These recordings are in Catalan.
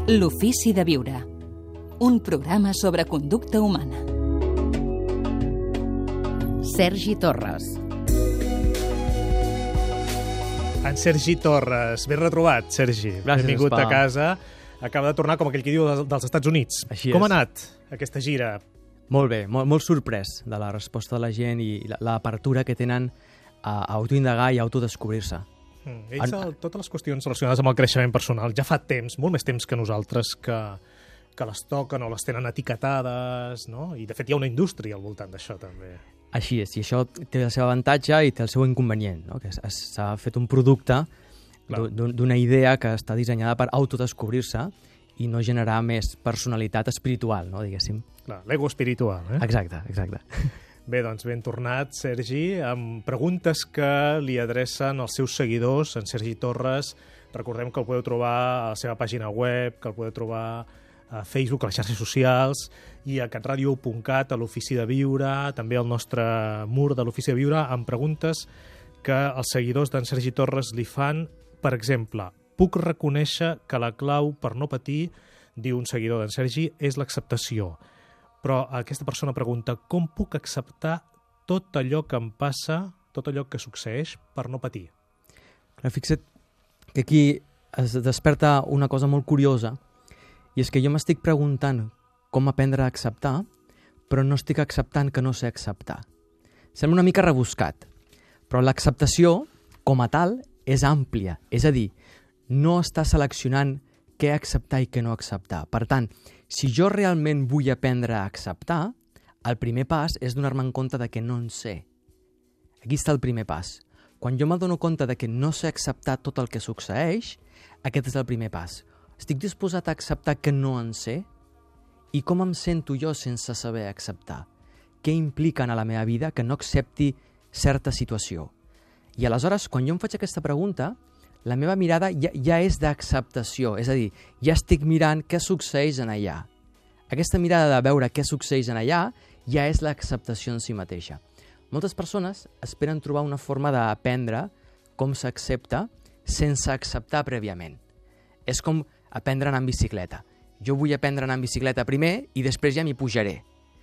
L'ofici de viure. Un programa sobre conducta humana. Sergi Torres. En Sergi Torres. Ben retrobat, Sergi. Gràcies, Benvingut Espa. a casa. Acaba de tornar, com aquell que diu, dels Estats Units. Així Com és. ha anat aquesta gira? Molt bé, molt sorprès de la resposta de la gent i l'apertura que tenen a autoindagar i a autodescobrir-se. Ells, totes les qüestions relacionades amb el creixement personal, ja fa temps, molt més temps que nosaltres, que les toquen o les tenen etiquetades, no? I, de fet, hi ha una indústria al voltant d'això, també. Així és, i això té el seu avantatge i té el seu inconvenient, no? Que s'ha fet un producte d'una idea que està dissenyada per autodescobrir-se i no generar més personalitat espiritual, no? Diguéssim. Clar, l'ego espiritual, eh? Exacte, exacte. Bé, doncs ben tornat, Sergi, amb preguntes que li adrecen als seus seguidors, en Sergi Torres. Recordem que el podeu trobar a la seva pàgina web, que el podeu trobar a Facebook, a les xarxes socials, i a catradio.cat, a l'Ofici de Viure, també al nostre mur de l'Ofici de Viure, amb preguntes que els seguidors d'en Sergi Torres li fan. Per exemple, puc reconèixer que la clau per no patir, diu un seguidor d'en Sergi, és l'acceptació. Però aquesta persona pregunta, com puc acceptar tot allò que em passa, tot allò que succeeix, per no patir? Clar, fixa't que aquí es desperta una cosa molt curiosa, i és que jo m'estic preguntant com aprendre a acceptar, però no estic acceptant que no sé acceptar. Sembla una mica rebuscat, però l'acceptació, com a tal, és àmplia. És a dir, no està seleccionant què acceptar i què no acceptar. Per tant, si jo realment vull aprendre a acceptar, el primer pas és donar-me en compte de que no en sé. Aquí està el primer pas. Quan jo m'adono compte de que no sé acceptar tot el que succeeix, aquest és el primer pas. Estic disposat a acceptar que no en sé? I com em sento jo sense saber acceptar? Què implica a la meva vida que no accepti certa situació? I aleshores, quan jo em faig aquesta pregunta, la meva mirada ja és d'acceptació, és a dir, ja estic mirant què succeeix en allà. Aquesta mirada de veure què succeeix en allà ja és l'acceptació en si mateixa. Moltes persones esperen trobar una forma d'aprendre com s'accepta sense acceptar prèviament. És com aprendre a anar en bicicleta. Jo vull aprendre a anar en bicicleta primer i després ja m'hi pujaré.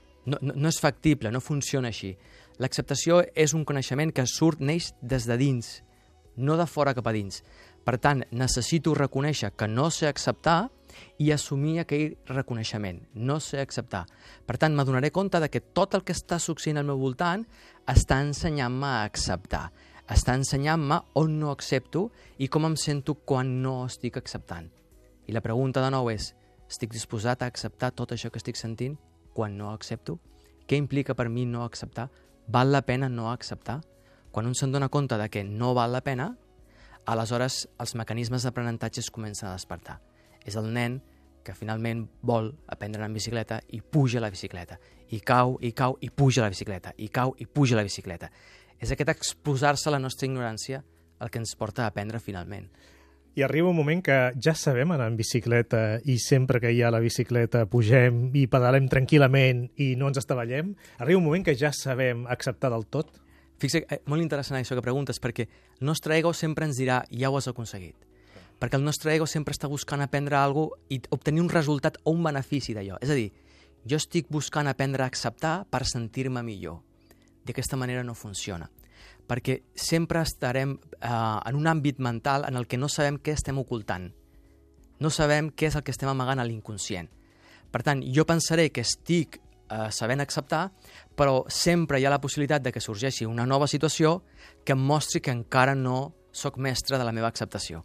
No és factible, no funciona així. L'acceptació és un coneixement que neix des de dins, no de fora cap a dins. Per tant, necessito reconèixer que no sé acceptar i assumir aquell reconeixement. No sé acceptar. Per tant, m'adonaré compte de que tot el que està succeint al meu voltant està ensenyant-me a acceptar. Està ensenyant-me on no accepto i com em sento quan no estic acceptant. I la pregunta de nou és, estic disposat a acceptar tot això que estic sentint quan no accepto? Què implica per mi no acceptar? Val la pena no acceptar? Quan un se'n dona compte de que no val la pena, aleshores els mecanismes d'aprenentatge es comencen a despertar. És el nen que finalment vol aprendre a anar en bicicleta i puja a la bicicleta. I cau, i puja a la bicicleta. I cau, i puja a la bicicleta. És aquest exposar-se a la nostra ignorància el que ens porta a aprendre finalment. I arriba un moment que ja sabem anar en bicicleta i sempre que hi ha la bicicleta pugem i pedalem tranquil·lament i no ens estavellem. Arriba un moment que ja sabem acceptar del tot. Fixa't, molt interessant això que preguntes, perquè el nostre ego sempre ens dirà ja ho has aconseguit. Perquè el nostre ego sempre està buscant aprendre alguna cosa i obtenir un resultat o un benefici d'allò. És a dir, jo estic buscant aprendre a acceptar per sentir-me millor. D'aquesta manera no funciona. Perquè sempre estarem en un àmbit mental en el que no sabem què estem ocultant. No sabem què és el que estem amagant a l'inconscient. Per tant, jo pensaré que estic sabent acceptar, però sempre hi ha la possibilitat de que sorgeixi una nova situació que em mostri que encara no sóc mestre de la meva acceptació.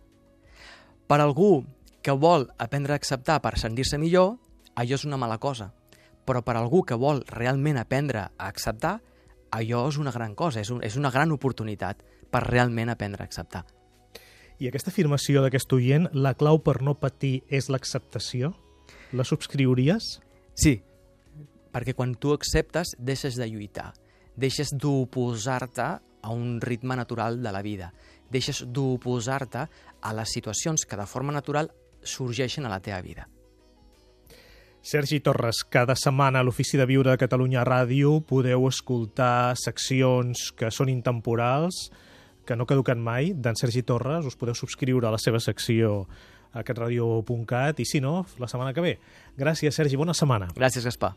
Per algú que vol aprendre a acceptar per sentir-se millor, allò és una mala cosa. Però per algú que vol realment aprendre a acceptar, allò és una gran cosa, és una gran oportunitat per realment aprendre a acceptar. I aquesta afirmació d'aquest oient, la clau per no patir és l'acceptació? La subscriuries? Sí, perquè quan tu acceptes deixes de lluitar, deixes d'oposar-te a un ritme natural de la vida, deixes d'oposar-te a les situacions que de forma natural sorgeixen a la teva vida. Sergi Torres, cada setmana a l'Ofici de Viure de Catalunya Ràdio podeu escoltar seccions que són intemporals, que no caduquen mai, d'en Sergi Torres. Us podeu subscriure a la seva secció a catradio.cat, i si no, la setmana que ve. Gràcies, Sergi, bona setmana. Gràcies, Gaspar.